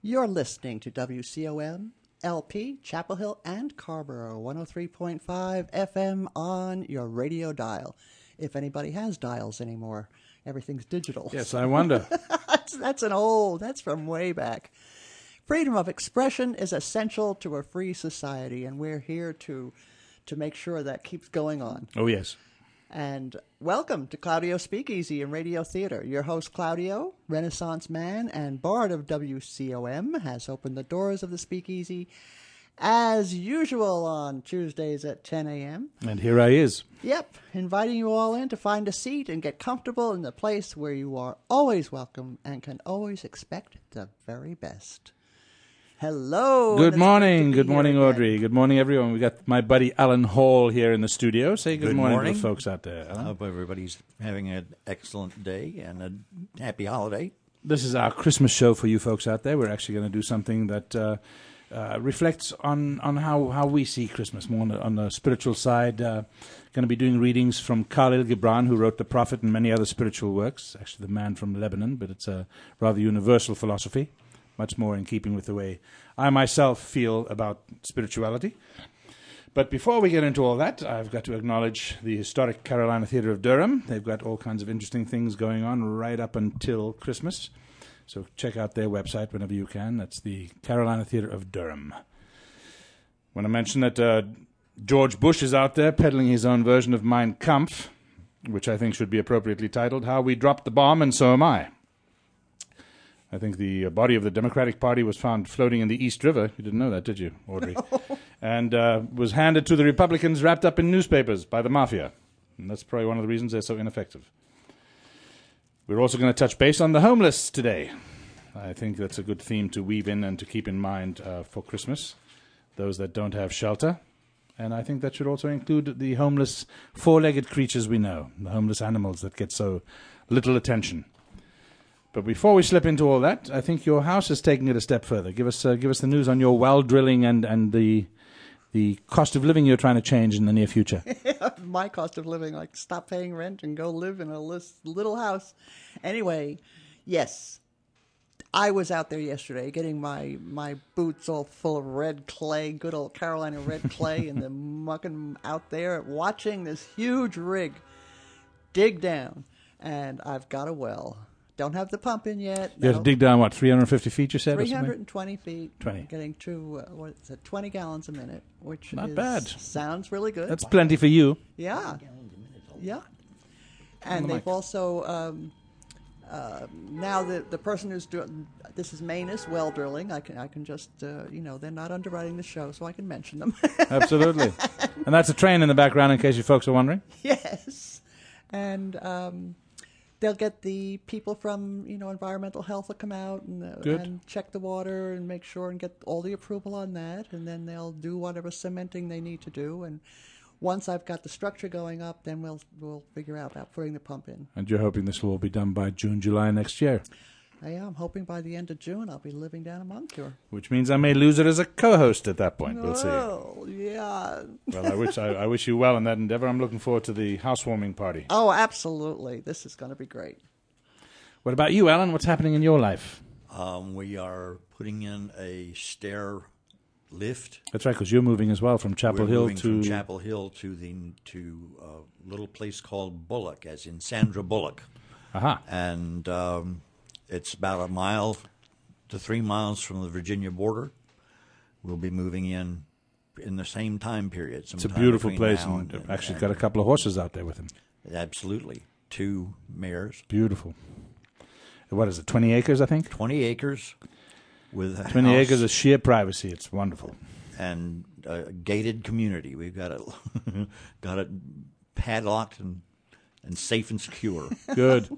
You're listening to WCOM, LP, Chapel Hill, and Carrboro, 103.5 FM on your radio dial. If anybody has dials anymore, everything's digital. Yes, I wonder. That's from way back. Freedom of expression is essential to a free society, and we're here to make sure that keeps going on. Oh, yes. And welcome to Claudio Speakeasy and Radio Theater. Your host, Claudio, Renaissance man and bard of WCOM, has opened the doors of the Speakeasy as usual on Tuesdays at 10 a.m. And here I is. Yep, inviting you all in to find a seat and get comfortable in the place where you are always welcome and can always expect the very best. Hello. Good morning. Good morning, Audrey. Good morning, everyone. We got my buddy Alan Hall here in the studio. Say good morning to the folks out there, Alan. I hope everybody's having an excellent day and a happy holiday. This is our Christmas show for you folks out there. We're actually going to do something that reflects on how we see Christmas, more on the spiritual side. Going to be doing readings from Khalil Gibran, who wrote The Prophet and many other spiritual works. Actually, the man from Lebanon, but it's a rather universal philosophy. Much more in keeping with the way I myself feel about spirituality. But before we get into all that, I've got to acknowledge the historic Carolina Theater of Durham. They've got all kinds of interesting things going on right up until Christmas. So check out their website whenever you can. That's the Carolina Theater of Durham. When I mention that George Bush is out there peddling his own version of Mein Kampf, which I think should be appropriately titled, How We Dropped the Bomb and So Am I. I think the body of the Democratic Party was found floating in the East River. You didn't know that, did you, Audrey? No. And was handed to the Republicans wrapped up in newspapers by the mafia. And that's probably one of the reasons they're so ineffective. We're also going to touch base on the homeless today. I think that's a good theme to weave in and to keep in mind for Christmas, those that don't have shelter. And I think that should also include the homeless four-legged creatures we know, the homeless animals that get so little attention. But before we slip into all that, I think your house is taking it a step further. Give us the news on your well drilling and the cost of living you're trying to change in the near future. My cost of living, like stop paying rent and go live in a little house. Anyway, yes, I was out there yesterday getting my boots all full of red clay, good old Carolina red clay, and then mucking out there watching this huge rig dig down. And I've got a well. Don't have the pump in yet. You have to dig down, 350 feet, you said? 320 feet. 20. Getting to, 20 gallons a minute, which not bad. Sounds really good. That's plenty for you. Yeah. Yeah. And they've also, now the person who's doing, this is Manus Well Drilling. I can just, they're not underwriting the show, so I can mention them. Absolutely. And that's a train in the background in case you folks are wondering. Yes. And, they'll get the people from, environmental health will come out and check the water and make sure and get all the approval on that. And then they'll do whatever cementing they need to do. And once I've got the structure going up, then we'll figure out about putting the pump in. And you're hoping this will all be done by June, July next year? I am hoping by the end of June I'll be living down in Moncure. Which means I may lose it as a co-host at that point. We'll see. Oh, yeah. Well, I wish you well in that endeavor. I'm looking forward to the housewarming party. Oh, absolutely. This is going to be great. What about you, Alan? What's happening in your life? We are putting in a stair lift. That's right, because you're moving as well from Chapel Hill from Chapel Hill to a little place called Bullock, as in Sandra Bullock. Aha. And it's about a mile to 3 miles from the Virginia border. We'll be moving in the same time period. It's a beautiful place, and actually got a couple of horses out there with him. Absolutely. 2 mares. Beautiful. What is it, 20 acres, I think? 20 acres with a 20 house acres of sheer privacy. It's wonderful. And a gated community. We've got it padlocked and safe and secure. Good.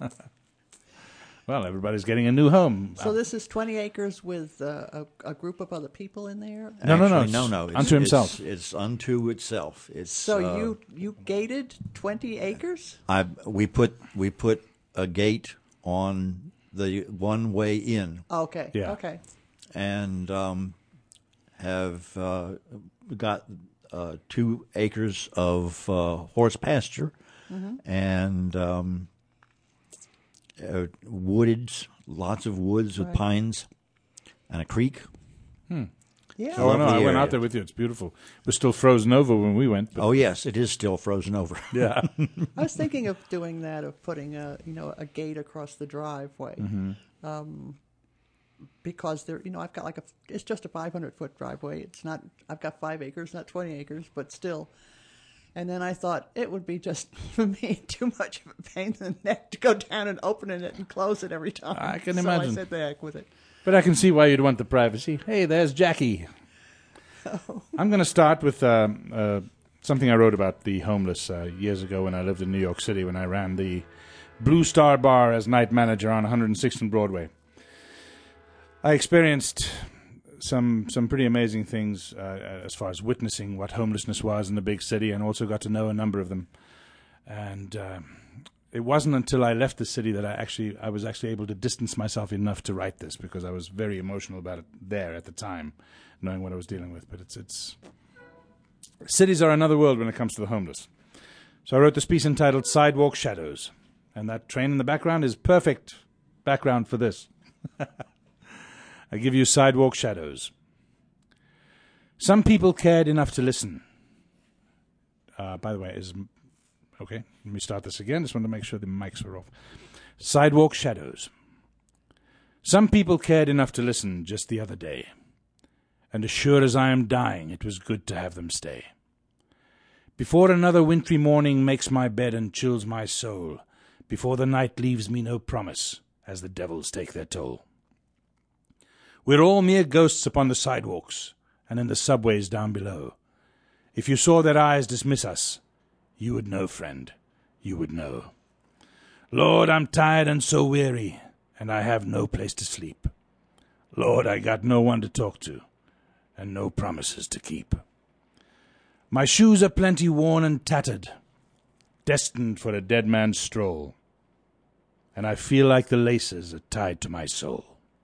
Well, everybody's getting a new home. So this is 20 acres with a group of other people in there? No. Unto himself. It's unto itself. So you gated 20 acres? We put a gate on the one way in. Okay. Yeah. Okay. And have got 2 acres of horse pasture, and woods, lots of woods with pines, and a creek. Yeah. Oh, no, I Lovely went out area. there with you. It's beautiful. It was still frozen over when we went. But Oh, yes, it is still frozen over. yeah. I was thinking of doing that, of putting a gate across the driveway, because there, I've got it's just a 500-foot driveway. It's not. I've got 5 acres, not 20 acres, but still. And then I thought it would be just for me too much of a pain in the neck to go down and open it and close it every time. I can so imagine. I said the heck with it. But I can see why you'd want the privacy. Hey, there's Jackie. I'm going to start with something I wrote about the homeless years ago when I lived in New York City, when I ran the Blue Star Bar as night manager on 106th and Broadway. I experienced some pretty amazing things as far as witnessing what homelessness was in the big city, and also got to know a number of them. And it wasn't until I left the city that I was actually able to distance myself enough to write this, because I was very emotional about it there at the time, knowing what I was dealing with. But it's cities are another world when it comes to the homeless. So I wrote this piece entitled Sidewalk Shadows, and that train in the background is perfect background for this. I give you Sidewalk Shadows. Some people cared enough to listen. By the way, okay, let me start this again. Just want to make sure the mics are off. Sidewalk Shadows. Some people cared enough to listen just the other day. And as sure as I am dying, it was good to have them stay. Before another wintry morning makes my bed and chills my soul, before the night leaves me no promise, as the devils take their toll. We're all mere ghosts upon the sidewalks and in the subways down below. If you saw their eyes dismiss us, you would know, friend, you would know. Lord, I'm tired and so weary, and I have no place to sleep. Lord, I got no one to talk to, and no promises to keep. My shoes are plenty worn and tattered, destined for a dead man's stroll, and I feel like the laces are tied to my soul.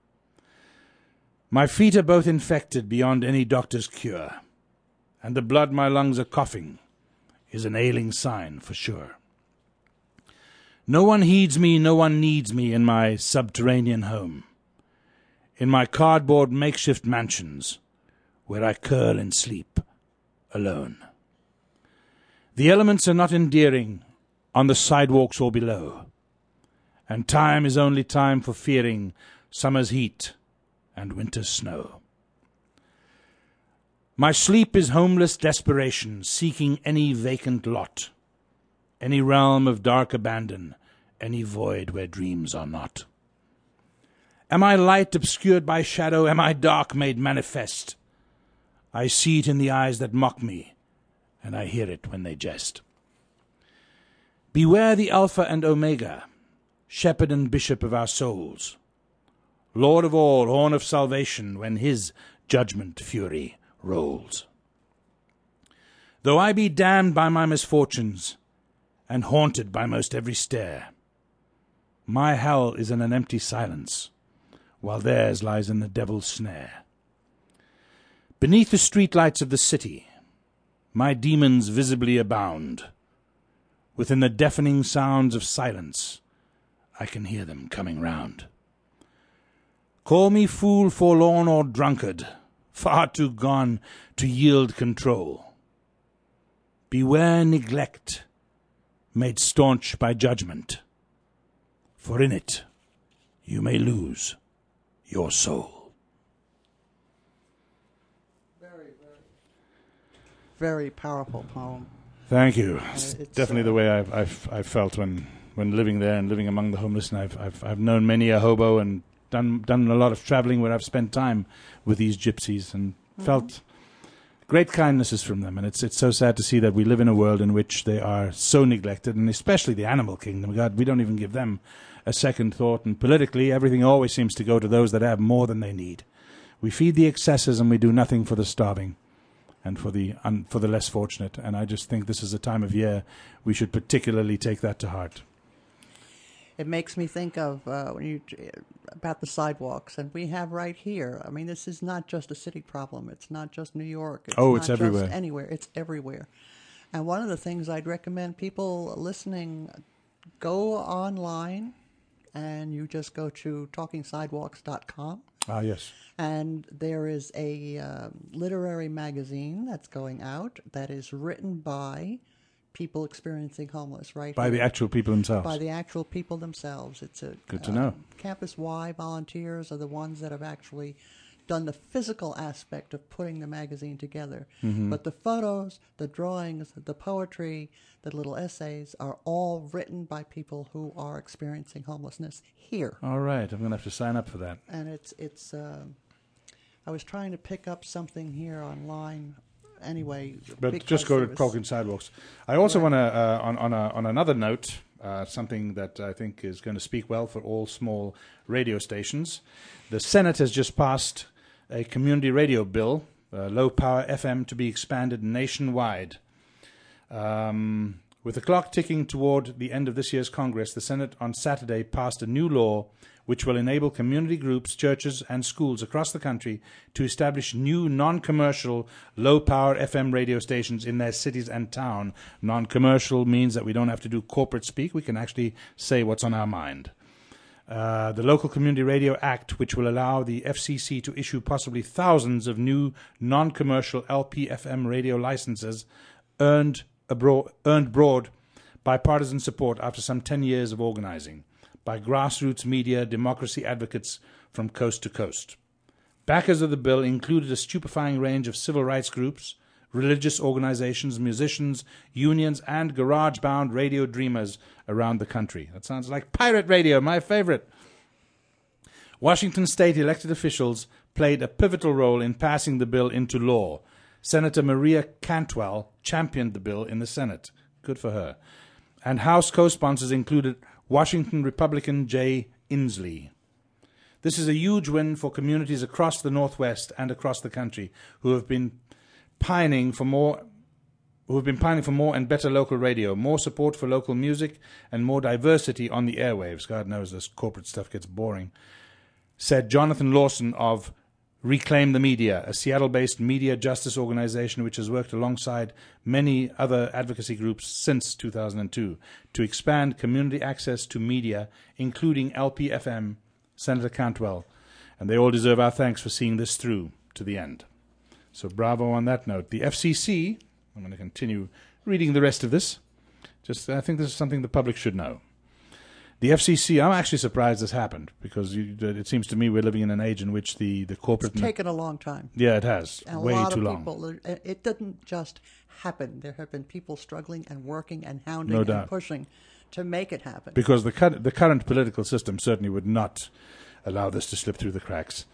My feet are both infected beyond any doctor's cure, and the blood my lungs are coughing is an ailing sign for sure. No one heeds me, no one needs me in my subterranean home, in my cardboard makeshift mansions, where I curl and sleep alone. The elements are not endearing on the sidewalks or below, and time is only time for fearing summer's heat and winter's snow. My sleep is homeless desperation, seeking any vacant lot, any realm of dark abandon, any void where dreams are not. Am I light obscured by shadow? Am I dark made manifest? I see it in the eyes that mock me, and I hear it when they jest. Beware the Alpha and Omega, shepherd and bishop of our souls, Lord of all, horn of salvation, when his judgment fury rolls. Though I be damned by my misfortunes, and haunted by most every stare, my hell is in an empty silence, while theirs lies in the devil's snare. Beneath the streetlights of the city, my demons visibly abound. Within the deafening sounds of silence, I can hear them coming round. Call me fool, forlorn, or drunkard, far too gone to yield control. Beware neglect, made staunch by judgment, for in it you may lose your soul. Very powerful poem. Thank you. It's It's, definitely the way I've felt when living there and living among the homeless, and I've known many a hobo and done a lot of traveling where I've spent time with these gypsies and felt great kindnesses from them. And it's so sad to see that we live in a world in which they are so neglected, and especially the animal kingdom. God, we don't even give them a second thought. And politically, everything always seems to go to those that have more than they need. We feed the excesses and we do nothing for the starving and for the less fortunate. And I just think this is a time of year we should particularly take that to heart. It makes me think of about the sidewalks, and we have right here. I mean, this is not just a city problem. It's not just New York. It's it's not everywhere. Just anywhere. It's everywhere. And one of the things I'd recommend people listening, go online, and you just go to talkingsidewalks.com. Ah, yes. And there is a literary magazine that's going out that is written by people experiencing homeless, right? By the here. actual people themselves. By the actual people themselves. It's a Good to know. Campus Y volunteers are the ones that have actually done the physical aspect of putting the magazine together. Mm-hmm. But the photos, the drawings, the poetry, the little essays are all written by people who are experiencing homelessness here. All right, I'm going to have to sign up for that. And it's I was trying to pick up something here online. Anyway, But just go to Talking Sidewalks. I also want to, on another note, something that I think is going to speak well for all small radio stations. The Senate has just passed a community radio bill, low power FM, to be expanded nationwide. With the clock ticking toward the end of this year's Congress, the Senate on Saturday passed a new law which will enable community groups, churches, and schools across the country to establish new non-commercial low-power FM radio stations in their cities and town. Non-commercial means that we don't have to do corporate speak. We can actually say what's on our mind. The Local Community Radio Act, which will allow the FCC to issue possibly thousands of new non-commercial LP-FM radio licenses, earned broad bipartisan support after some 10 years of organizing by grassroots media democracy advocates from coast to coast. Backers of the bill included a stupefying range of civil rights groups, religious organizations, musicians, unions, and garage-bound radio dreamers around the country. That sounds like pirate radio, my favorite. Washington state elected officials played a pivotal role in passing the bill into law. Senator Maria Cantwell championed the bill in the Senate. Good for her. And House co-sponsors included Washington Republican Jay Inslee. This is a huge win for communities across the Northwest and across the country who have been pining for more and better local radio, more support for local music, and more diversity on the airwaves. God knows this corporate stuff gets boring, said Jonathan Lawson of Reclaim the Media, a Seattle-based media justice organization which has worked alongside many other advocacy groups since 2002 to expand community access to media, including LP-FM, Senator Cantwell. And they all deserve our thanks for seeing this through to the end. So bravo on that note. The FCC, I'm going to continue reading the rest of this. I think this is something the public should know. The FCC, I'm actually surprised this happened because it seems to me we're living in an age in which the corporate... It's taken a long time. Yeah, it has. And way a lot too of long. people, it didn't just happen. There have been people struggling and working and hounding No and doubt. pushing to make it happen. Because the current political system certainly would not allow this to slip through the cracks.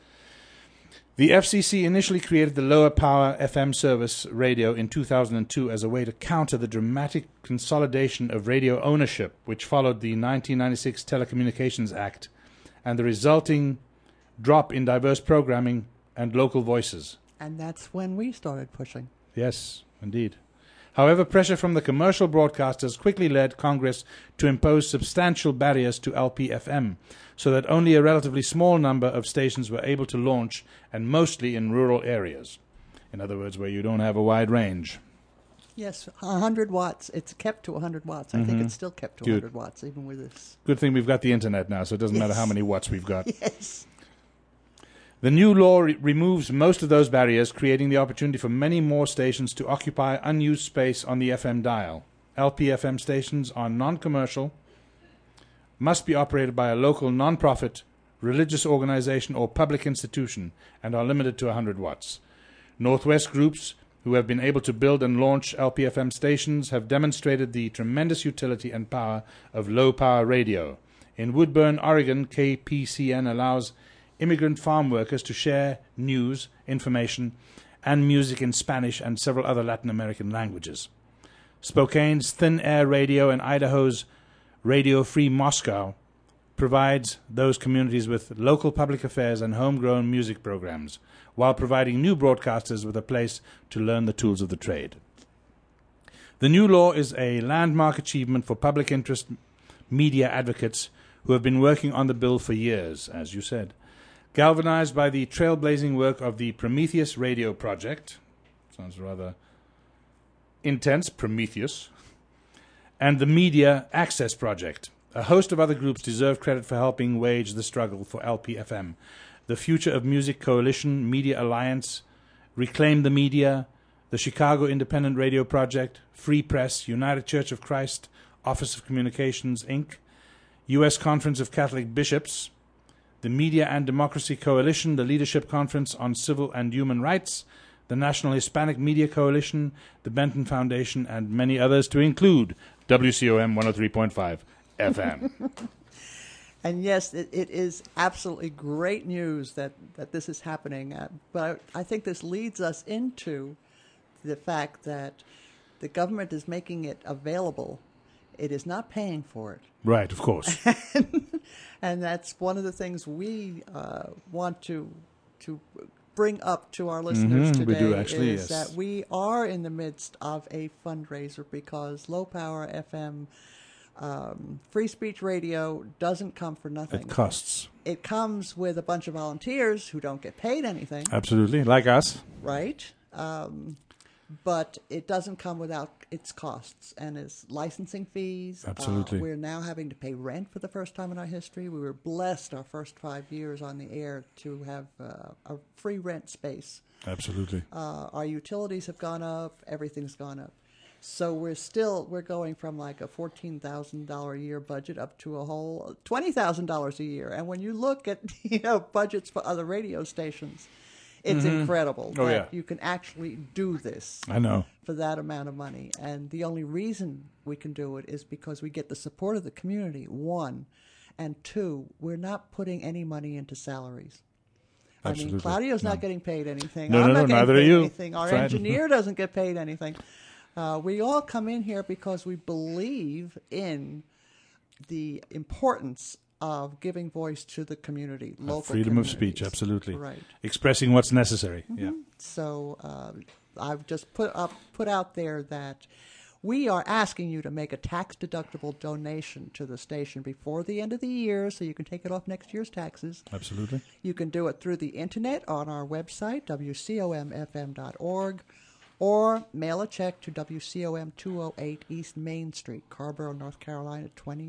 The FCC initially created the lower power FM service radio in 2002 as a way to counter the dramatic consolidation of radio ownership, which followed the 1996 Telecommunications Act and the resulting drop in diverse programming and local voices. And that's when we started pushing. Yes, indeed. However, pressure from the commercial broadcasters quickly led Congress to impose substantial barriers to LP-FM, so that only a relatively small number of stations were able to launch, and mostly in rural areas. In other words, where you don't have a wide range. Yes, 100 watts. It's kept to 100 watts. I think it's still kept to 100 watts, even with this. Good thing we've got the internet now, so it doesn't matter how many watts we've got. Yes. The new law removes most of those barriers, creating the opportunity for many more stations to occupy unused space on the FM dial. LP-FM stations are non-commercial, must be operated by a local non-profit, religious organization or public institution, and are limited to 100 watts. Northwest groups who have been able to build and launch LP-FM stations have demonstrated the tremendous utility and power of low-power radio. In Woodburn, Oregon, KPCN allows immigrant farm workers to share news, information, and music in Spanish and several other Latin American languages. Spokane's Thin Air Radio and Idaho's Radio Free Moscow provides those communities with local public affairs and homegrown music programs, while providing new broadcasters with a place to learn the tools of the trade. The new law is a landmark achievement for public interest media advocates who have been working on the bill for years, as you said. Galvanized by the trailblazing work of the Prometheus Radio Project, sounds rather intense, Prometheus, and the Media Access Project, a host of other groups deserve credit for helping wage the struggle for LP-FM. the Future of Music Coalition, Media Alliance, Reclaim the Media, the Chicago Independent Radio Project, Free Press, United Church of Christ, Office of Communications, Inc., U.S. Conference of Catholic Bishops, the Media and Democracy Coalition, the Leadership Conference on Civil and Human Rights, the National Hispanic Media Coalition, the Benton Foundation, and many others, to include WCOM 103.5 FM. And yes, it is absolutely great news that this is happening. But I think this leads us into the fact that the government is making it available. It is not paying for it. Right, of course. And that's one of the things we want to bring up to our listeners today. We do actually, is yes. that we are in the midst of a fundraiser because Low Power FM, free speech radio, doesn't come for nothing. It costs. It comes with a bunch of volunteers who don't get paid anything. Absolutely, like us. Right. But it doesn't come without its costs and its licensing fees. Absolutely. We're now having to pay rent for the first time in our history. We were blessed our first 5 years on the air to have a free rent space. Absolutely. Our utilities have gone up. Everything's gone up. So we're going from like a $14,000 a year budget up to a whole $20,000 a year. And when you look at budgets for other radio stations, it's incredible that you can actually do this. I know. For that amount of money. And the only reason we can do it is because we get the support of the community, one. And two, we're not putting any money into salaries. Absolutely. I mean, Claudio's not getting paid anything. No, I'm not getting neither paid are you. anything. Our That's right. engineer doesn't get paid anything. We all come in here because we believe in the importance of giving voice to the community, local freedom of communities. speech, absolutely. Right. Expressing what's necessary. Yeah. So I've just put out there that we are asking you to make a tax-deductible donation to the station before the end of the year so you can take it off next year's taxes. Absolutely. You can do it through the internet on our website, wcomfm.org, or mail a check to WCOM 208 East Main Street, Carborough, North Carolina,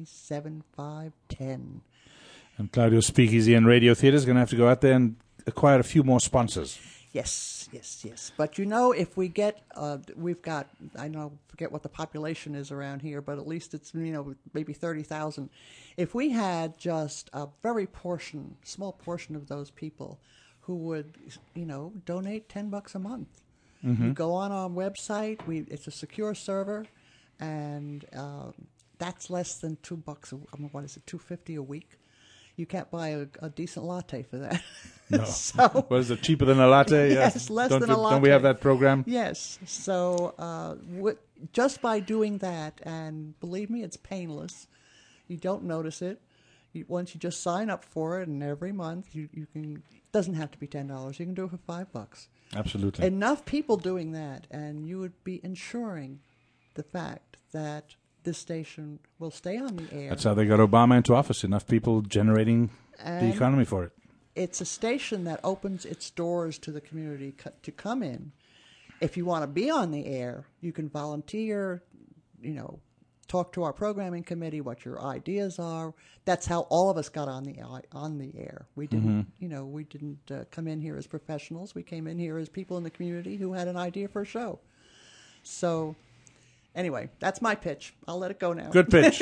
27510. And Claudio's Speakeasy and Radio Theatre is going to have to go out there and acquire a few more sponsors. Yes. But if we get, we've got, forget what the population is around here, but at least it's, maybe 30,000. If we had just a very small portion of those people who would, donate $10 a month. Mm-hmm. You go on our website, it's a secure server, and that's less than $2. What is it, $2.50 a week? You can't buy a decent latte for that. No. So, what is it, cheaper than a latte? Yes, less than a latte. Don't we have that program? Yes. So just by doing that, and believe me, it's painless. You don't notice it. Once you just sign up for it, and every month you can. It doesn't have to be $10. You can do it for $5. Absolutely. Enough people doing that, and you would be ensuring the fact that this station will stay on the air. That's how they got Obama into office. Enough people generating the economy for it. It's a station that opens its doors to the community to come in. If you want to be on the air, you can volunteer, talk to our programming committee what your ideas are. That's how all of us got on the air. We didn't, we didn't come in here as professionals. We came in here as people in the community who had an idea for a show. So, anyway, that's my pitch. I'll let it go now. Good pitch.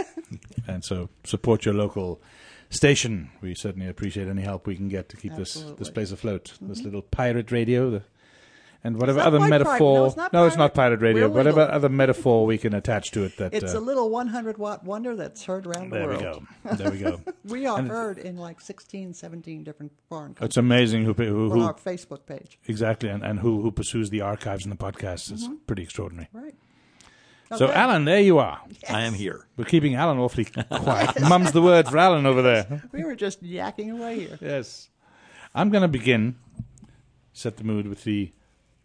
And so support your local station. We certainly appreciate any help we can get to keep this place afloat. Mm-hmm. This little pirate radio, and whatever other metaphor. It's not pirate radio. Whatever other metaphor we can attach to it. It's a little 100-watt wonder that's heard around the world. There we go. We are heard in like 16, 17 different foreign countries. It's amazing who on our Facebook page. Exactly, and who pursues the archives and the podcasts. It's pretty extraordinary. Right. So, Okay. Alan, there you are. Yes. I am here. We're keeping Alan awfully quiet. Mum's the word for Alan over there. We were just yakking away here. Yes. I'm going to begin, set the mood with the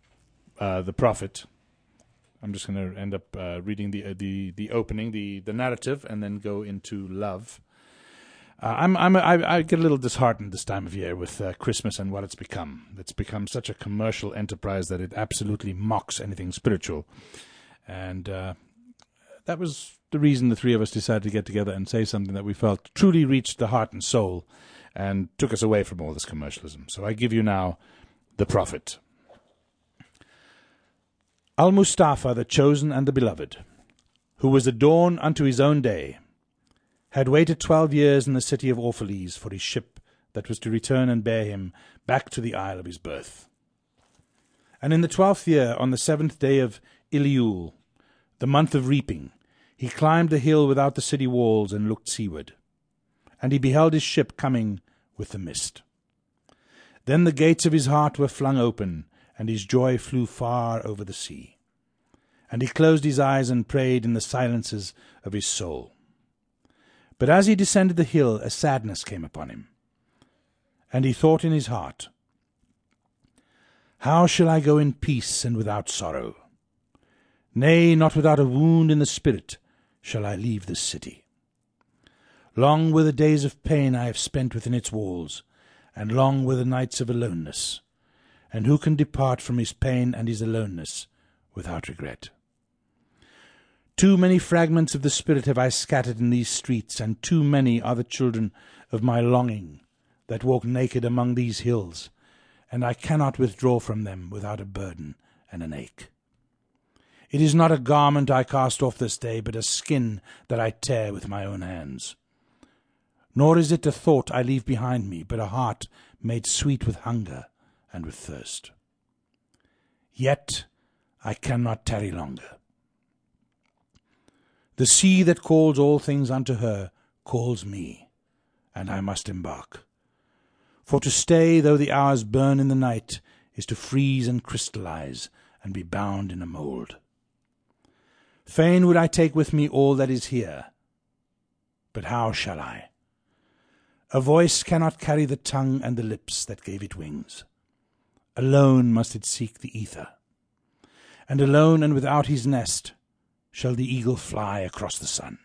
prophet. I'm just going to end up reading the opening, the narrative, and then go into love. I get a little disheartened this time of year with Christmas and what it's become. It's become such a commercial enterprise that it absolutely mocks anything spiritual. And that was the reason the three of us decided to get together and say something that we felt truly reached the heart and soul and took us away from all this commercialism. So I give you now the prophet. Al-Mustafa, the chosen and the beloved, who was the dawn unto his own day, had waited 12 years in the city of Orphalese for his ship that was to return and bear him back to the isle of his birth. And in the 12th year, on the 7th day of Iliul, the month of reaping, he climbed the hill without the city walls and looked seaward. And he beheld his ship coming with the mist. Then the gates of his heart were flung open, and his joy flew far over the sea. And he closed his eyes and prayed in the silences of his soul. But as he descended the hill, a sadness came upon him. And he thought in his heart, How shall I go in peace and without sorrow? Nay, not without a wound in the spirit shall I leave this city. Long were the days of pain I have spent within its walls, and long were the nights of aloneness. And who can depart from his pain and his aloneness without regret? Too many fragments of the spirit have I scattered in these streets, and too many are the children of my longing that walk naked among these hills, and I cannot withdraw from them without a burden and an ache. It is not a garment I cast off this day, but a skin that I tear with my own hands. Nor is it a thought I leave behind me, but a heart made sweet with hunger and with thirst. Yet I cannot tarry longer. The sea that calls all things unto her calls me, and I must embark. For to stay, though the hours burn in the night, is to freeze and crystallize and be bound in a mould. Fain would I take with me all that is here, but how shall I? A voice cannot carry the tongue and the lips that gave it wings. Alone must it seek the ether, and alone and without his nest shall the eagle fly across the sun.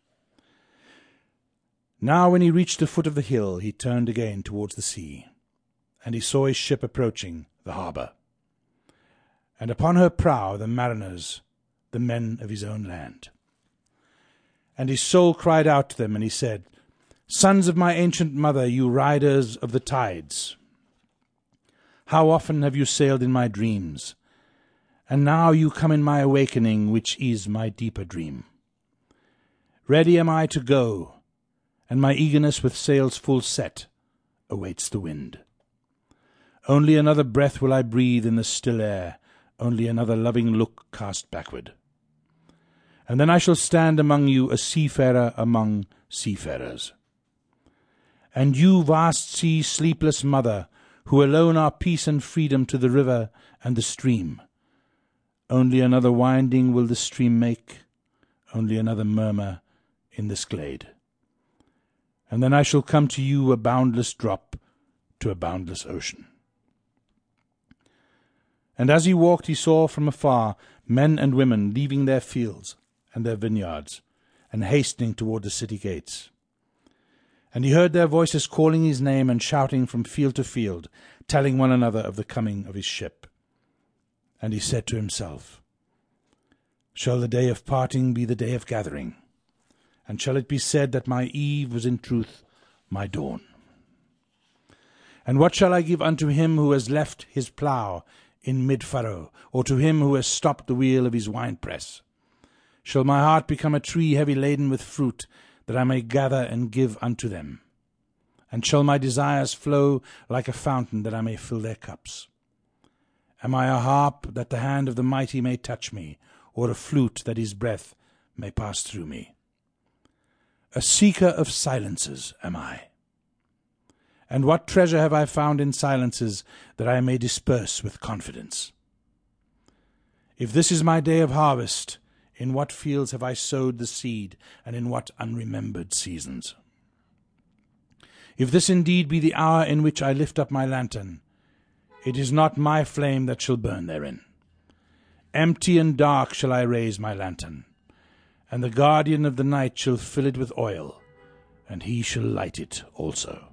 Now when he reached the foot of the hill, he turned again towards the sea, and he saw his ship approaching the harbour, and upon her prow the mariners, the men of his own land. And his soul cried out to them, and he said, Sons of my ancient mother, you riders of the tides, how often have you sailed in my dreams? And now you come in my awakening, which is my deeper dream. Ready am I to go, and my eagerness with sails full set awaits the wind. Only another breath will I breathe in the still air, only another loving look cast backward. And then I shall stand among you a seafarer among seafarers. And you, vast sea, sleepless mother, who alone are peace and freedom to the river and the stream, only another winding will the stream make, only another murmur in this glade. And then I shall come to you a boundless drop to a boundless ocean. And as he walked, he saw from afar men and women leaving their fields and their vineyards, and hastening toward the city gates. And he heard their voices calling his name and shouting from field to field, telling one another of the coming of his ship. And he said to himself, Shall the day of parting be the day of gathering? And shall it be said that my eve was in truth my dawn? And what shall I give unto him who has left his plough in mid-furrow, or to him who has stopped the wheel of his winepress? Shall my heart become a tree heavy laden with fruit, that I may gather and give unto them? And shall my desires flow like a fountain, that I may fill their cups? Am I a harp, that the hand of the mighty may touch me, or a flute, that his breath may pass through me? A seeker of silences am I. And what treasure have I found in silences, that I may disperse with confidence? If this is my day of harvest, in what fields have I sowed the seed, and in what unremembered seasons? If this indeed be the hour in which I lift up my lantern, it is not my flame that shall burn therein. Empty and dark shall I raise my lantern, and the guardian of the night shall fill it with oil, and he shall light it also.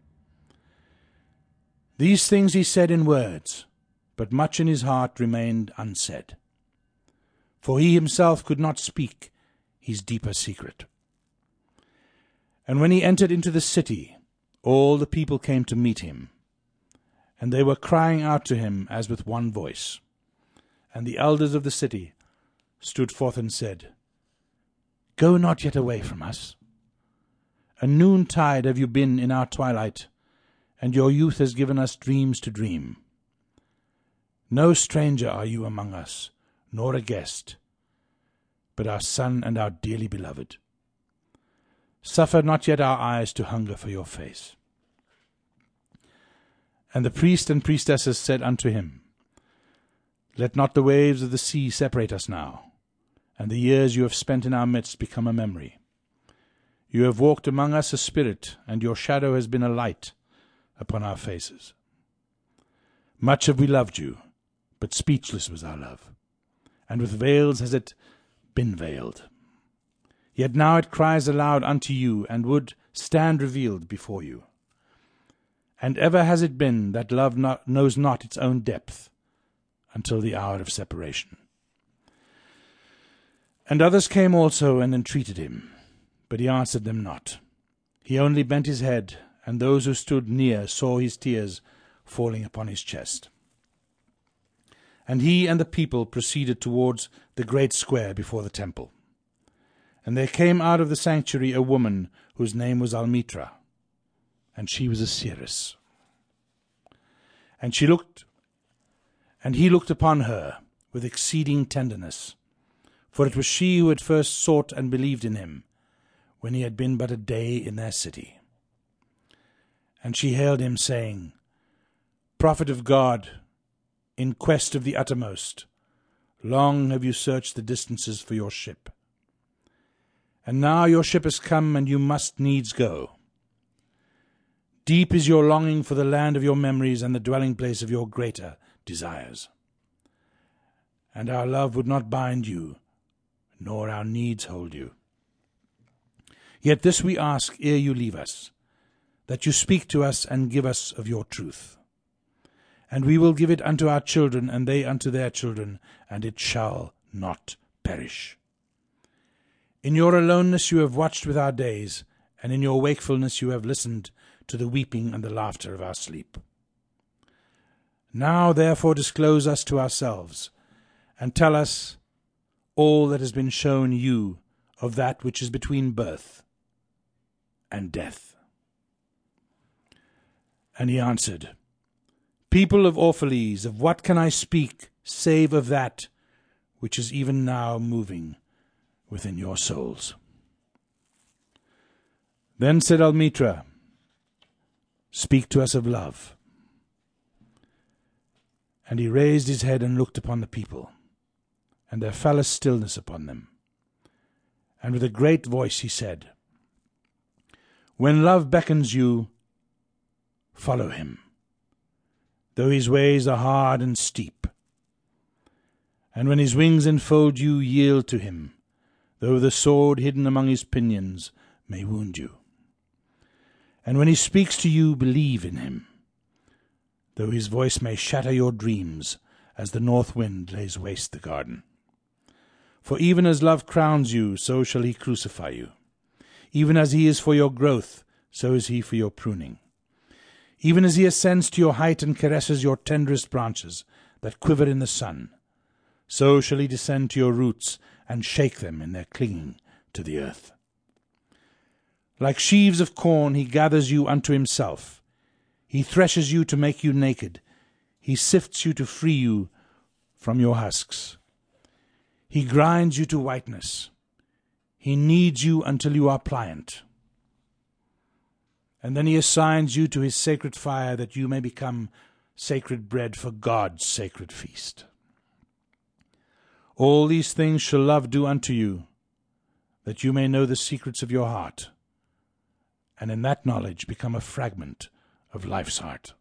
These things he said in words, but much in his heart remained unsaid. For he himself could not speak his deeper secret. And when he entered into the city, all the people came to meet him, and they were crying out to him as with one voice. And the elders of the city stood forth and said, Go not yet away from us. A noontide have you been in our twilight, and your youth has given us dreams to dream. No stranger are you among us, nor a guest, but our son and our dearly beloved. Suffer not yet our eyes to hunger for your face. And the priest and priestesses said unto him, Let not the waves of the sea separate us now, and the years you have spent in our midst become a memory. You have walked among us a spirit, and your shadow has been a light upon our faces. Much have we loved you, but speechless was our love, and with veils has it been veiled. Yet now it cries aloud unto you, and would stand revealed before you. And ever has it been that love knows not its own depth, until the hour of separation. And others came also and entreated him, but he answered them not. He only bent his head, and those who stood near saw his tears falling upon his chest. And he and the people proceeded towards the great square before the temple. And there came out of the sanctuary a woman whose name was Almitra, and she was a seeress. And he looked upon her with exceeding tenderness, for it was she who had first sought and believed in him, when he had been but a day in their city. And she hailed him, saying, Prophet of God, in quest of the uttermost, long have you searched the distances for your ship. And now your ship has come, and you must needs go. Deep is your longing for the land of your memories and the dwelling place of your greater desires. And our love would not bind you, nor our needs hold you. Yet this we ask ere you leave us, that you speak to us and give us of your truth. And we will give it unto our children, and they unto their children, and it shall not perish. In your aloneness you have watched with our days, and in your wakefulness you have listened to the weeping and the laughter of our sleep. Now therefore disclose us to ourselves, and tell us all that has been shown you of that which is between birth and death. And he answered, People of Orphalese, of what can I speak, save of that which is even now moving within your souls? Then said Almitra, Speak to us of love. And he raised his head and looked upon the people, and there fell a stillness upon them. And with a great voice he said, When love beckons you, follow him, though his ways are hard and steep. And when his wings enfold you, yield to him, though the sword hidden among his pinions may wound you. And when he speaks to you, believe in him, though his voice may shatter your dreams as the north wind lays waste the garden. For even as love crowns you, so shall he crucify you. Even as he is for your growth, so is he for your pruning. Even as he ascends to your height and caresses your tenderest branches that quiver in the sun, so shall he descend to your roots and shake them in their clinging to the earth. Like sheaves of corn he gathers you unto himself. He threshes you to make you naked. He sifts you to free you from your husks. He grinds you to whiteness. He kneads you until you are pliant. And then he assigns you to his sacred fire, that you may become sacred bread for God's sacred feast. All these things shall love do unto you, that you may know the secrets of your heart, and in that knowledge become a fragment of life's heart.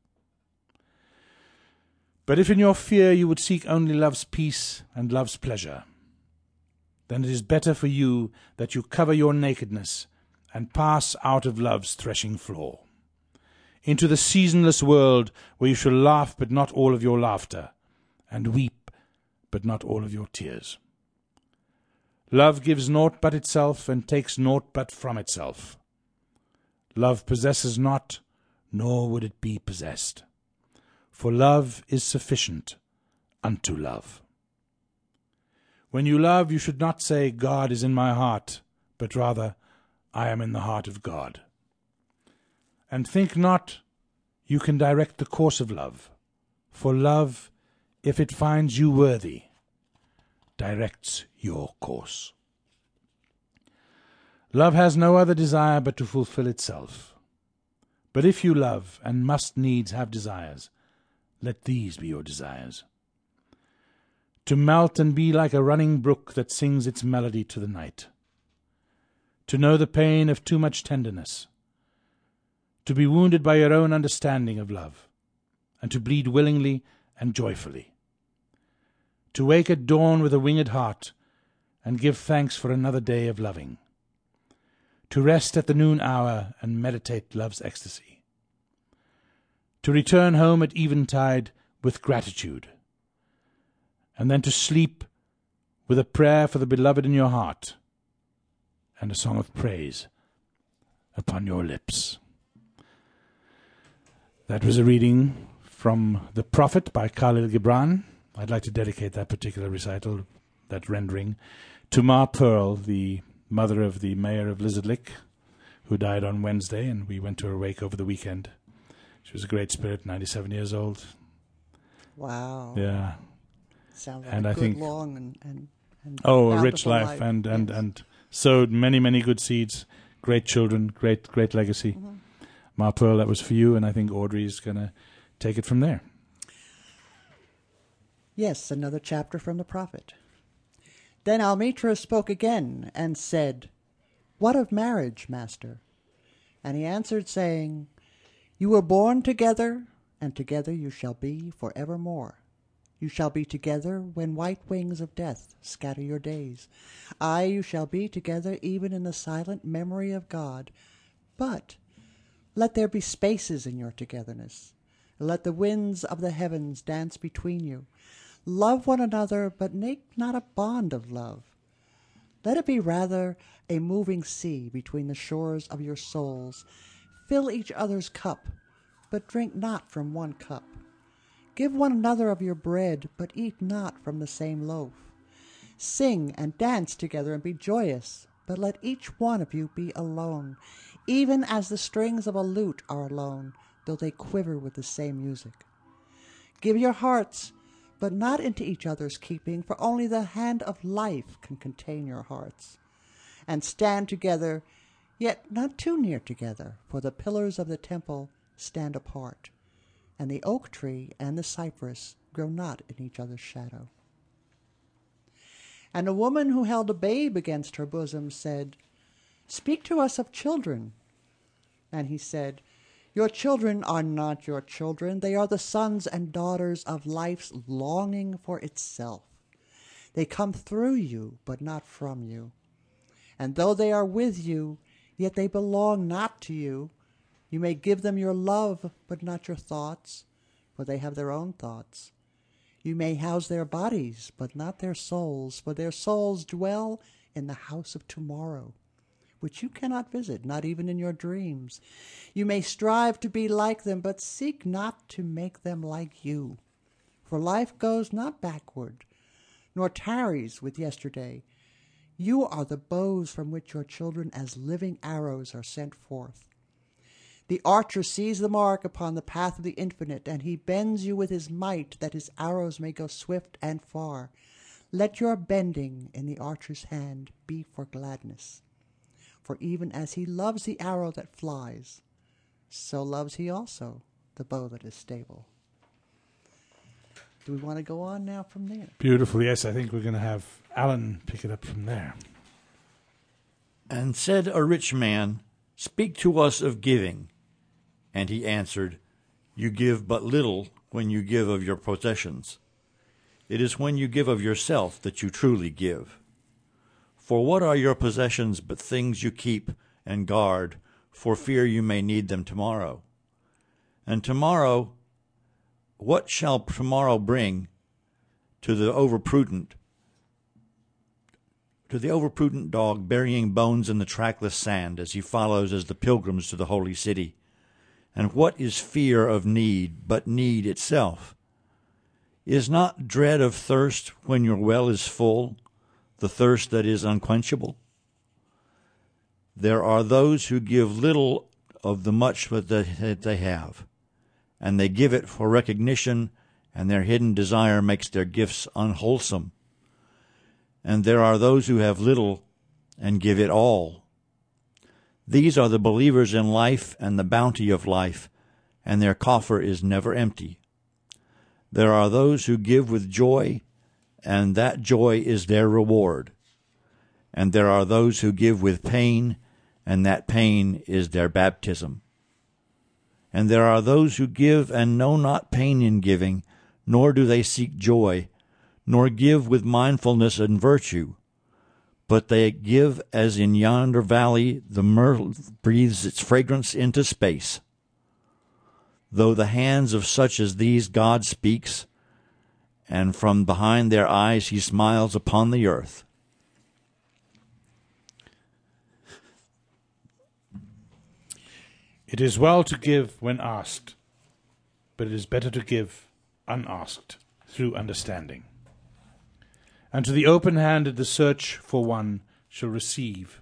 But if in your fear you would seek only love's peace and love's pleasure, then it is better for you that you cover your nakedness and pass out of love's threshing floor, into the seasonless world where you shall laugh but not all of your laughter, and weep but not all of your tears. Love gives naught but itself, and takes naught but from itself. Love possesses not, nor would it be possessed. For love is sufficient unto love. When you love, you should not say, God is in my heart, but rather, I am in the heart of God. And think not you can direct the course of love, for love, if it finds you worthy, directs your course. Love has no other desire but to fulfill itself. But if you love, and must needs have desires, let these be your desires. To melt and be like a running brook that sings its melody to the night. To know the pain of too much tenderness. To be wounded by your own understanding of love, and to bleed willingly and joyfully. To wake at dawn with a winged heart, and give thanks for another day of loving. To rest at the noon hour and meditate love's ecstasy. To return home at eventide with gratitude, and then to sleep with a prayer for the beloved in your heart, and a song of praise upon your lips. That was a reading from The Prophet by Khalil Gibran. I'd like to dedicate that particular recital, that rendering, to Ma Pearl, the mother of the mayor of Lizard Lick, who died on Wednesday, and we went to her wake over the weekend. She was a great spirit, 97 years old. Wow. Yeah. Sounds like And a I good, think, long, and a rich bountiful life, and Yes. sowed many, many good seeds. Great children, great legacy. Mm-hmm. Ma Pearl, that was for you, and I think Audrey's going to take it from there. Yes, another chapter from the prophet. Then Almitra spoke again and said, What of marriage, master? And he answered, saying, You were born together, and together you shall be for evermore. You shall be together when white wings of death scatter your days. Aye, you shall be together even in the silent memory of God. But let there be spaces in your togetherness. Let the winds of the heavens dance between you. Love one another, but make not a bond of love. Let it be rather a moving sea between the shores of your souls. Fill each other's cup, but drink not from one cup. Give one another of your bread, but eat not from the same loaf. Sing and dance together and be joyous, but let each one of you be alone, even as the strings of a lute are alone, though they quiver with the same music. Give your hearts, but not into each other's keeping, for only the hand of life can contain your hearts. And stand together, yet not too near together, for the pillars of the temple stand apart, and the oak tree and the cypress grow not in each other's shadow. And a woman who held a babe against her bosom said, Speak to us of children. And he said, Your children are not your children. They are the sons and daughters of life's longing for itself. They come through you, but not from you. And though they are with you, yet they belong not to you. You may give them your love, but not your thoughts, for they have their own thoughts. You may house their bodies, but not their souls, for their souls dwell in the house of tomorrow, which you cannot visit, not even in your dreams. You may strive to be like them, but seek not to make them like you. For life goes not backward, nor tarries with yesterday. You are the bows from which your children as living arrows are sent forth. The archer sees the mark upon the path of the infinite, and he bends you with his might, that his arrows may go swift and far. Let your bending in the archer's hand be for gladness. For even as he loves the arrow that flies, so loves he also the bow that is stable. Do we want to go on now from there? Beautiful. Yes, I think we're going to have Alan pick it up from there. And said a rich man, Speak to us of giving. And he answered, You give but little when you give of your possessions. It is when you give of yourself that you truly give. For what are your possessions but things you keep and guard, for fear you may need them tomorrow? And tomorrow, what shall tomorrow bring to the overprudent dog burying bones in the trackless sand as he follows as the pilgrims to the holy city? And what is fear of need but need itself? Is not dread of thirst when your well is full, the thirst that is unquenchable? There are those who give little of the much that they have, and they give it for recognition, and their hidden desire makes their gifts unwholesome. And there are those who have little and give it all. These are the believers in life and the bounty of life, and their coffer is never empty. There are those who give with joy, and that joy is their reward. And there are those who give with pain, and that pain is their baptism. And there are those who give and know not pain in giving, nor do they seek joy, nor give with mindfulness and virtue. But they give as in yonder valley the myrtle breathes its fragrance into space. Though the hands of such as these God speaks, and from behind their eyes he smiles upon the earth. It is well to give when asked, but it is better to give unasked, through understanding. And to the open-handed the search for one shall receive.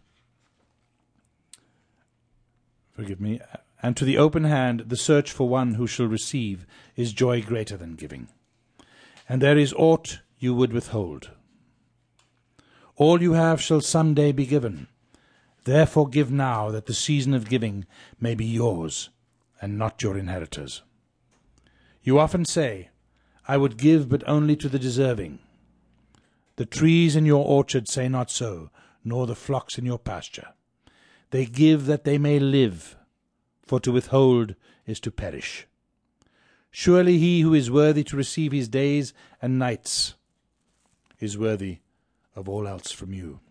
And to the open hand the search for one who shall receive is joy greater than giving. And there is aught you would withhold. All you have shall some day be given. Therefore give now, that the season of giving may be yours, and not your inheritors. You often say, I would give but only to the deserving. The trees in your orchard say not so, nor the flocks in your pasture. They give that they may live, for to withhold is to perish. Surely he who is worthy to receive his days and nights is worthy of all else from you.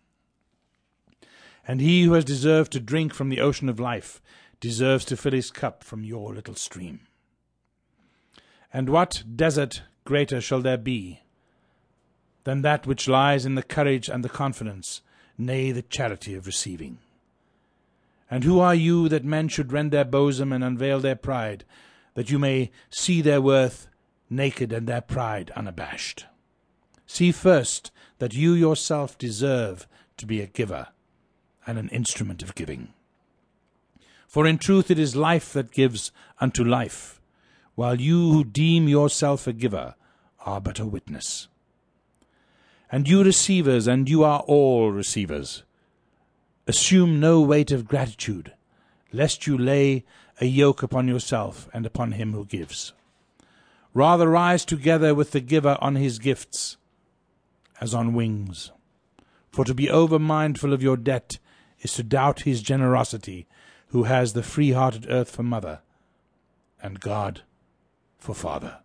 And he who has deserved to drink from the ocean of life deserves to fill his cup from your little stream. And what desert greater shall there be than that which lies in the courage and the confidence, nay, the charity of receiving? And who are you that men should rend their bosom and unveil their pride, that you may see their worth naked and their pride unabashed? See first that you yourself deserve to be a giver and an instrument of giving. For in truth it is life that gives unto life, while you who deem yourself a giver are but a witness. And you receivers, and you are all receivers, assume no weight of gratitude, lest you lay a yoke upon yourself and upon him who gives. Rather rise together with the giver on his gifts, as on wings. For to be over-mindful of your debt is to doubt his generosity, who has the free-hearted earth for mother, and God for father.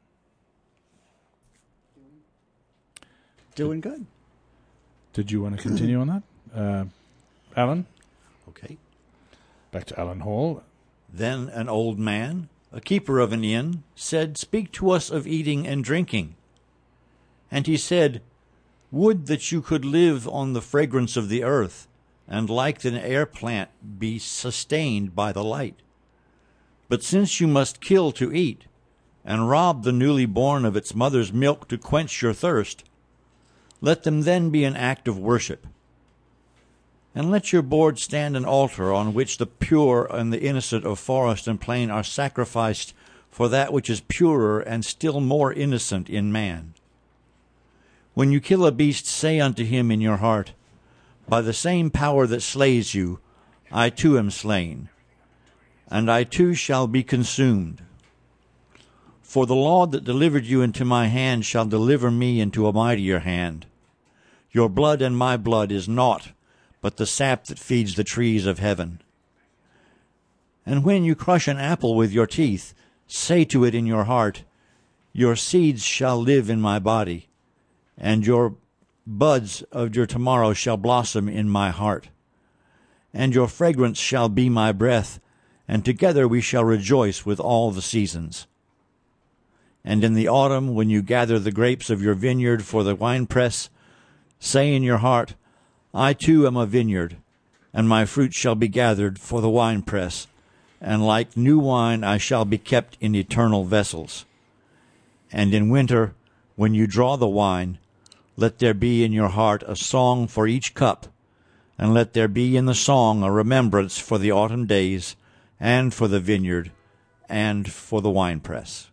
Doing good. Did you want to continue on that? Alan? Okay. Back to Alan Hall. Then an old man, a keeper of an inn, said, Speak to us of eating and drinking. And he said, Would that you could live on the fragrance of the earth, and like an air plant be sustained by the light. But since you must kill to eat, and rob the newly born of its mother's milk to quench your thirst, let them then be an act of worship. And let your board stand an altar on which the pure and the innocent of forest and plain are sacrificed for that which is purer and still more innocent in man. When you kill a beast, say unto him in your heart, By the same power that slays you, I too am slain, and I too shall be consumed. For the Lord that delivered you into my hand shall deliver me into a mightier hand. Your blood and my blood is naught but the sap that feeds the trees of heaven. And when you crush an apple with your teeth, say to it in your heart, Your seeds shall live in my body, and your buds of your tomorrow shall blossom in my heart. And your fragrance shall be my breath, and together we shall rejoice with all the seasons. And in the autumn, when you gather the grapes of your vineyard for the winepress, say in your heart, I too am a vineyard, and my fruit shall be gathered for the winepress, and like new wine I shall be kept in eternal vessels. And in winter, when you draw the wine, let there be in your heart a song for each cup, and let there be in the song a remembrance for the autumn days, and for the vineyard, and for the winepress.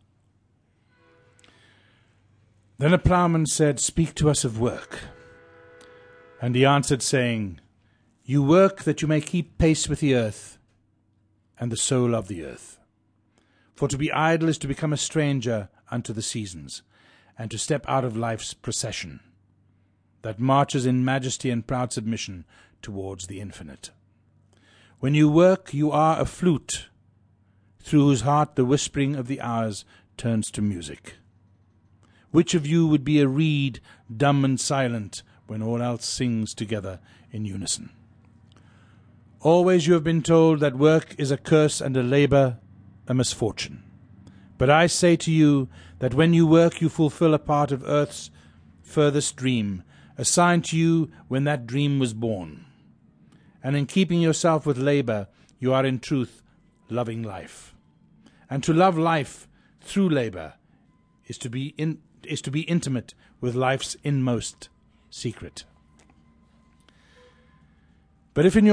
Then a ploughman said, Speak to us of work. And he answered, saying, You work that you may keep pace with the earth, and the soul of the earth. For to be idle is to become a stranger unto the seasons, and to step out of life's procession, that marches in majesty and proud submission towards the infinite. When you work, you are a flute, through whose heart the whispering of the hours turns to music. Which of you would be a reed, dumb and silent, when all else sings together in unison? Always you have been told that work is a curse and a labor a misfortune. But I say to you that when you work you fulfill a part of earth's furthest dream, assigned to you when that dream was born. And in keeping yourself with labor, you are in truth loving life. And to love life through labor is to be intimate with life's inmost secret. But if you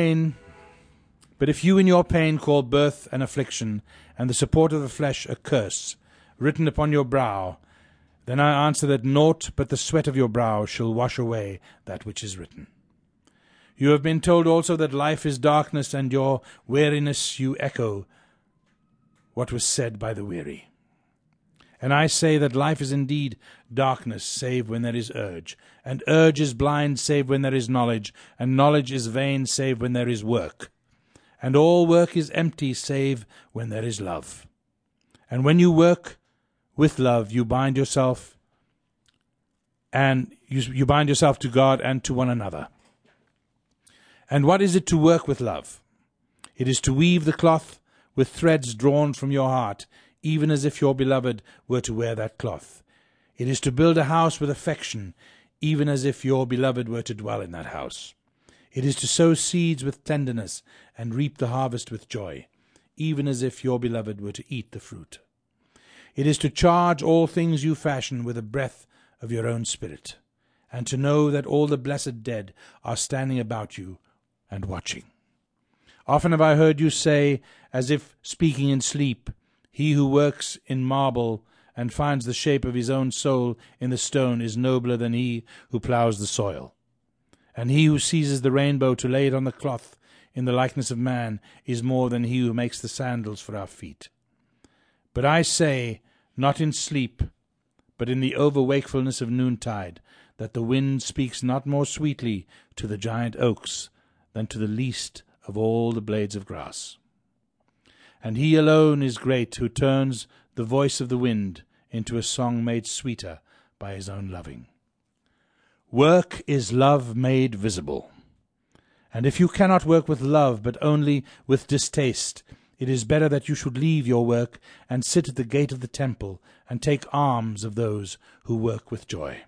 in your pain call birth an affliction, and the support of the flesh a curse, written upon your brow, then I answer that naught but the sweat of your brow shall wash away that which is written. You have been told also that life is darkness, and your weariness you echo what was said by the weary. And I say that life is indeed darkness, save when there is urge, and urge is blind, save when there is knowledge, and knowledge is vain, save when there is work. And all work is empty, save when there is love. And when you work with love, you bind yourself, and you bind yourself to God and to one another. And what is it to work with love? It is to weave the cloth with threads drawn from your heart, even as if your beloved were to wear that cloth. It is to build a house with affection, even as if your beloved were to dwell in that house. It is to sow seeds with tenderness and reap the harvest with joy, even as if your beloved were to eat the fruit. It is to charge all things you fashion with a breath of your own spirit, and to know that all the blessed dead are standing about you and watching. Often have I heard you say, as if speaking in sleep, He who works in marble and finds the shape of his own soul in the stone is nobler than he who ploughs the soil. And he who seizes the rainbow to lay it on the cloth in the likeness of man is more than he who makes the sandals for our feet. But I say, not in sleep, but in the over-wakefulness of noontide, that the wind speaks not more sweetly to the giant oaks than to the least of all the blades of grass. And he alone is great who turns the voice of the wind into a song made sweeter by his own loving. Work is love made visible. And if you cannot work with love, but only with distaste, it is better that you should leave your work and sit at the gate of the temple and take alms of those who work with joy.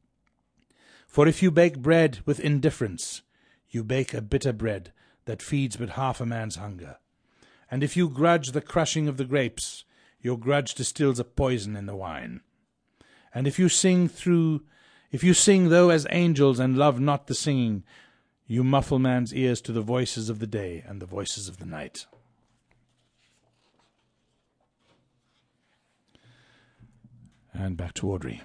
For if you bake bread with indifference, you bake a bitter bread that feeds but half a man's hunger. And if you grudge the crushing of the grapes, your grudge distills a poison in the wine. And if you sing though as angels and love not the singing, you muffle man's ears to the voices of the day and the voices of the night. And back to Audrey.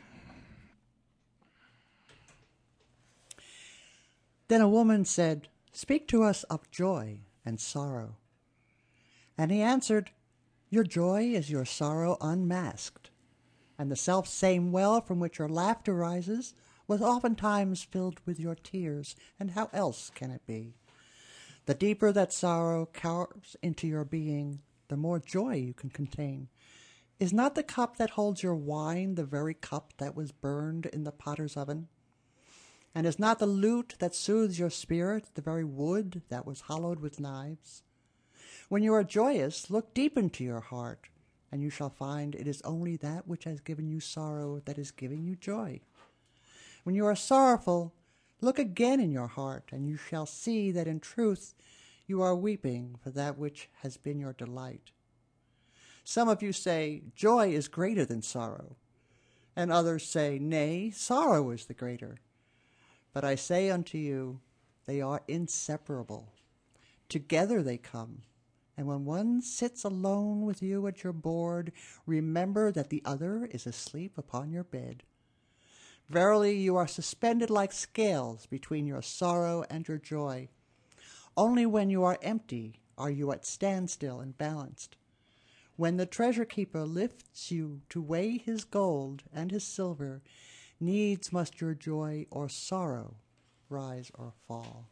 Then a woman said, "Speak to us of joy and sorrow." And he answered, "Your joy is your sorrow unmasked, and the self-same well from which your laughter rises was oftentimes filled with your tears, and how else can it be? The deeper that sorrow cowers into your being, the more joy you can contain. Is not the cup that holds your wine the very cup that was burned in the potter's oven? And is not the lute that soothes your spirit the very wood that was hollowed with knives? When you are joyous, look deep into your heart, and you shall find it is only that which has given you sorrow that is giving you joy. When you are sorrowful, look again in your heart, and you shall see that in truth you are weeping for that which has been your delight. Some of you say, joy is greater than sorrow, and others say, nay, sorrow is the greater. But I say unto you, they are inseparable. Together they come. And when one sits alone with you at your board, remember that the other is asleep upon your bed. Verily, you are suspended like scales between your sorrow and your joy. Only when you are empty are you at standstill and balanced. When the treasure keeper lifts you to weigh his gold and his silver, needs must your joy or sorrow rise or fall.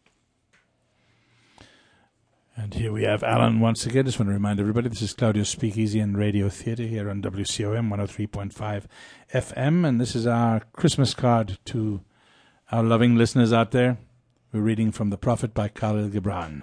And here we have Alan once again. Just want to remind everybody, this is Claudio's Speakeasy and Radio Theatre here on WCOM 103.5 FM. And this is our Christmas card to our loving listeners out there. We're reading from The Prophet by Khalil Gibran.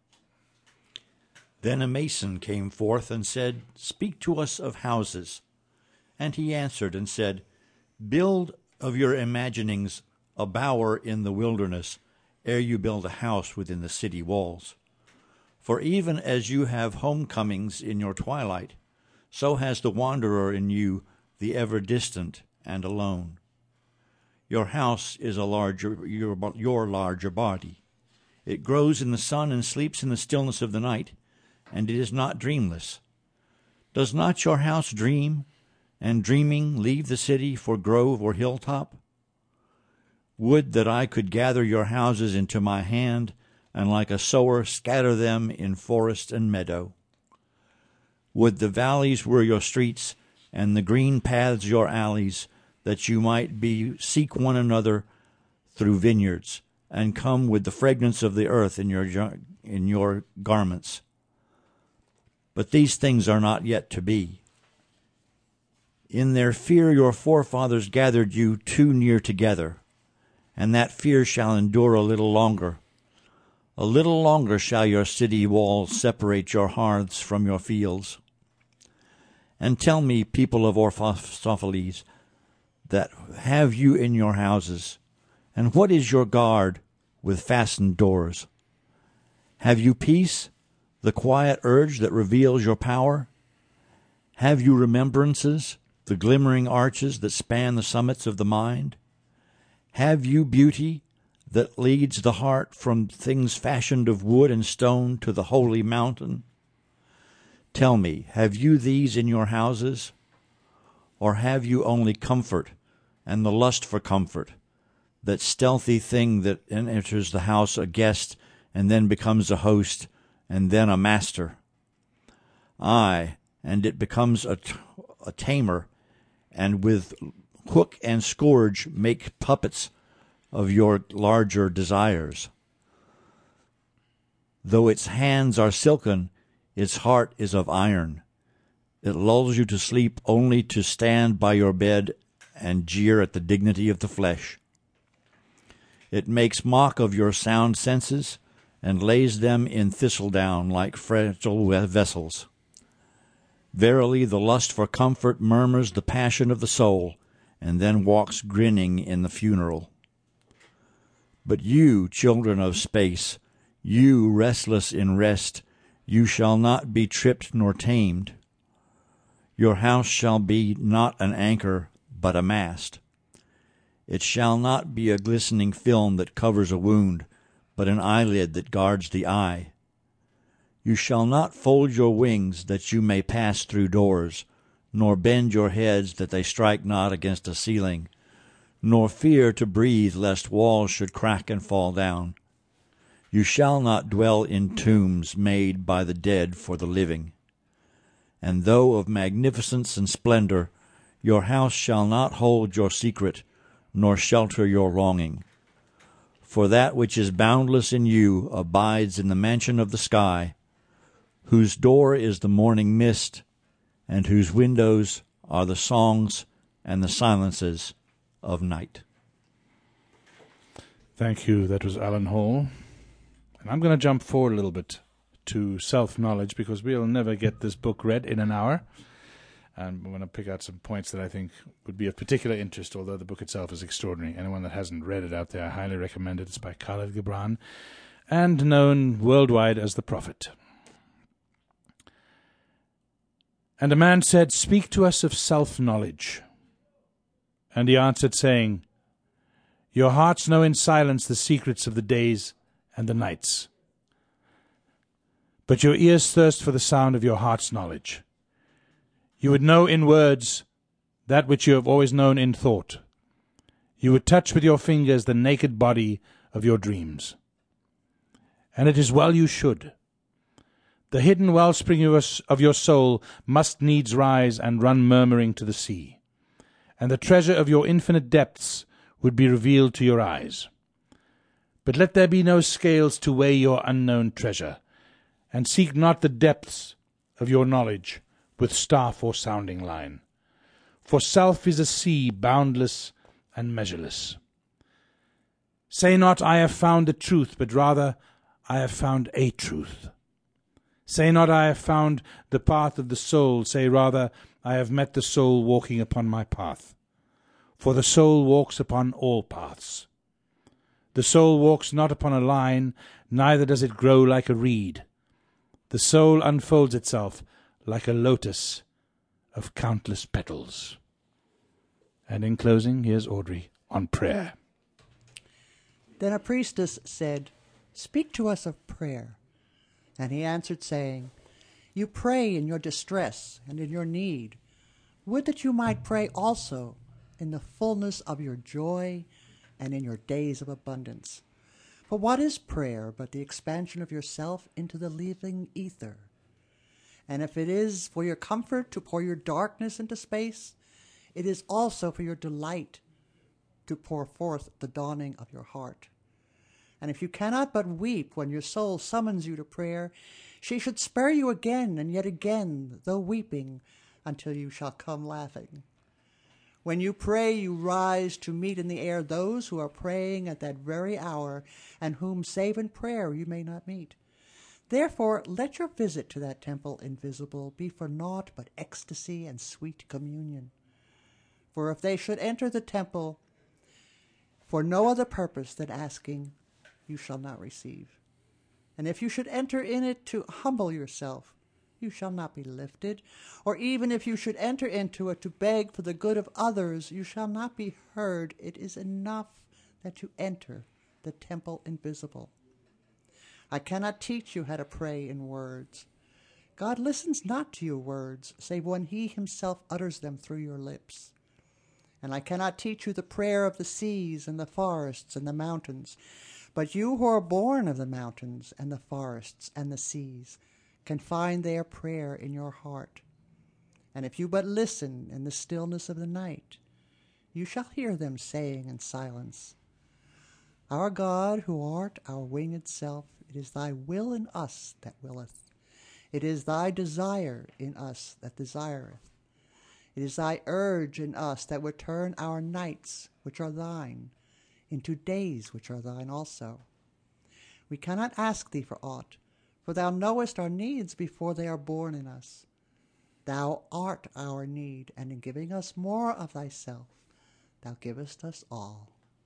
Then a mason came forth and said, Speak to us of houses. And he answered and said, Build of your imaginings a bower in the wilderness, ere you build a house within the city walls. For even as you have homecomings in your twilight, so has the wanderer in you, the ever distant and alone. Your house is your larger body. It grows in the sun and sleeps in the stillness of the night, and it is not dreamless. Does not your house dream, and dreaming leave the city for grove or hilltop? Would that I could gather your houses into my hand, and like a sower scatter them in forest and meadow. Would the valleys were your streets, and the green paths your alleys, that you might seek one another through vineyards, and come with the fragrance of the earth in your garments. But these things are not yet to be. In their fear your forefathers gathered you too near together, and that fear shall endure a little longer. A little longer shall your city walls separate your hearths from your fields. And tell me, people of Orphophiles, that have you in your houses, and what is your guard with fastened doors? Have you peace, the quiet urge that reveals your power? Have you remembrances, the glimmering arches that span the summits of the mind? Have you beauty that leads the heart from things fashioned of wood and stone to the holy mountain? Tell me, have you these in your houses? Or have you only comfort and the lust for comfort, that stealthy thing that enters the house a guest and then becomes a host and then a master? Aye, and it becomes a tamer, and with hook and scourge make puppets of your larger desires. Though its hands are silken, its heart is of iron. It lulls you to sleep only to stand by your bed and jeer at the dignity of the flesh. It makes mock of your sound senses and lays them in thistledown like fragile vessels. Verily, the lust for comfort murmurs the passion of the soul, and then walks grinning in the funeral. But you, children of space, you restless in rest, you shall not be tripped nor tamed. Your house shall be not an anchor, but a mast. It shall not be a glistening film that covers a wound, but an eyelid that guards the eye. You shall not fold your wings that you may pass through doors, nor bend your heads that they strike not against a ceiling, nor fear to breathe lest walls should crack and fall down. You shall not dwell in tombs made by the dead for the living. And though of magnificence and splendor, your house shall not hold your secret, nor shelter your longing. For that which is boundless in you abides in the mansion of the sky, whose door is the morning mist, and whose windows are the songs and the silences of night. Thank you. That was Alan Hall. And I'm going to jump forward a little bit to self-knowledge, because we'll never get this book read in an hour. And I'm going to pick out some points that I think would be of particular interest, although the book itself is extraordinary. Anyone that hasn't read it out there, I highly recommend it. It's by Khalil Gibran. and known worldwide as the prophet. And a man said, "Speak to us of self-knowledge." And he answered, saying, "Your hearts know in silence the secrets of the days and the nights. But your ears thirst for the sound of your heart's knowledge. You would know in words that which you have always known in thought. You would touch with your fingers the naked body of your dreams. And it is well you should. The hidden wellspring of your soul must needs rise and run murmuring to the sea, and the treasure of your infinite depths would be revealed to your eyes. But let there be no scales to weigh your unknown treasure, and seek not the depths of your knowledge with staff or sounding line. For self is a sea boundless and measureless. Say not, I have found the truth, but rather, I have found a truth. Say not, I have found the path of the soul. Say rather, I have met the soul walking upon my path. For the soul walks upon all paths. The soul walks not upon a line, neither does it grow like a reed. The soul unfolds itself like a lotus of countless petals. And in closing, here's Audrey on prayer. Then a priestess said, "Speak to us of prayer." And he answered, saying, "You pray in your distress and in your need. Would that you might pray also in the fullness of your joy and in your days of abundance. For what is prayer but the expansion of yourself into the living ether? And if it is for your comfort to pour your darkness into space, it is also for your delight to pour forth the dawning of your heart. And if you cannot but weep when your soul summons you to prayer, she should spur you again and yet again, though weeping, until you shall come laughing. When you pray, you rise to meet in the air those who are praying at that very hour, and whom, save in prayer, you may not meet. Therefore, let your visit to that temple invisible be for naught but ecstasy and sweet communion. For if they should enter the temple for no other purpose than asking, you shall not receive. And if you should enter in it to humble yourself, you shall not be lifted. Or even if you should enter into it to beg for the good of others, you shall not be heard. It is enough that you enter the temple invisible. I cannot teach you how to pray in words. God listens not to your words, save when he himself utters them through your lips. And I cannot teach you the prayer of the seas and the forests and the mountains. But you who are born of the mountains and the forests and the seas can find their prayer in your heart. And if you but listen in the stillness of the night, you shall hear them saying in silence, Our God, who art our winged self, it is thy will in us that willeth. It is thy desire in us that desireth. It is thy urge in us that would turn our nights, which are thine, into days which are thine also. We cannot ask thee for aught, for thou knowest our needs before they are born in us. Thou art our need, and in giving us more of thyself, thou givest us all.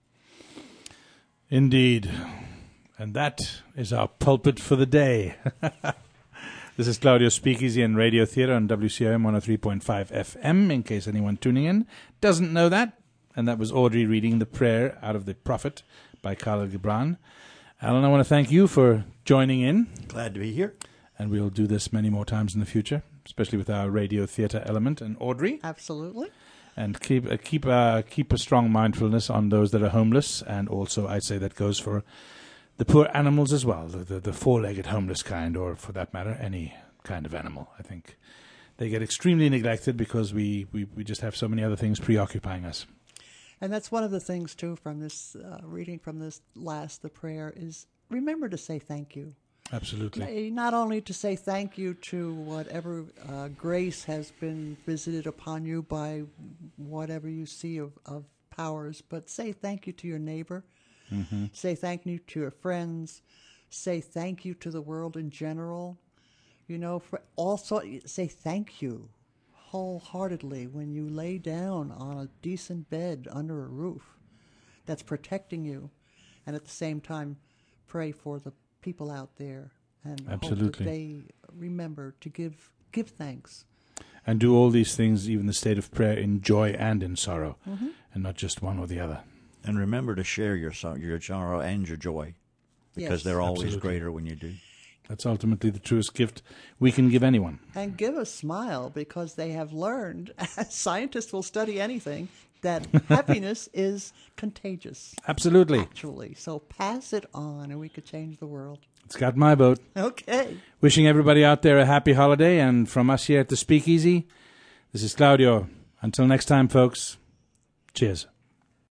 Indeed. And that is our pulpit for the day. This is Claudio Speakeasy and Radio Theatre on WCIM 103.5 FM, in case anyone tuning in doesn't know that. And that was Audrey reading the prayer out of the Prophet by Khalil Gibran. Alan, I want to thank you for joining in. Glad to be here. And we'll do this many more times in the future, especially with our radio theatre element and Audrey. Absolutely. And keep a strong mindfulness on those that are homeless, and also I'd say that goes for the poor animals as well, the four-legged homeless kind, or for that matter, any kind of animal. I think they get extremely neglected because we just have so many other things preoccupying us. And that's one of the things, too, from this reading from this the prayer, is remember to say thank you. Absolutely. Not only to say thank you to whatever grace has been visited upon you by whatever you see of powers, but say thank you to your neighbor. Mm-hmm. Say thank you to your friends. Say thank you to the world in general. Also say thank you wholeheartedly when you lay down on a decent bed under a roof that's protecting you, and at the same time pray for the people out there, and hope Absolutely. that they remember to give thanks. And do all these things, even the state of prayer, in joy and in sorrow, and not just one or the other. And remember to share your sorrow and your joy, because Yes. they're always Absolutely. greater when you do. That's ultimately the truest gift we can give anyone. And give a smile, because they have learned, as scientists will study anything, that happiness is contagious, Absolutely. actually. So pass it on, and we could change the world. It's got my vote. Okay. Wishing everybody out there a happy holiday, and from us here at the Speakeasy, this is Claudio. Until next time, folks, cheers.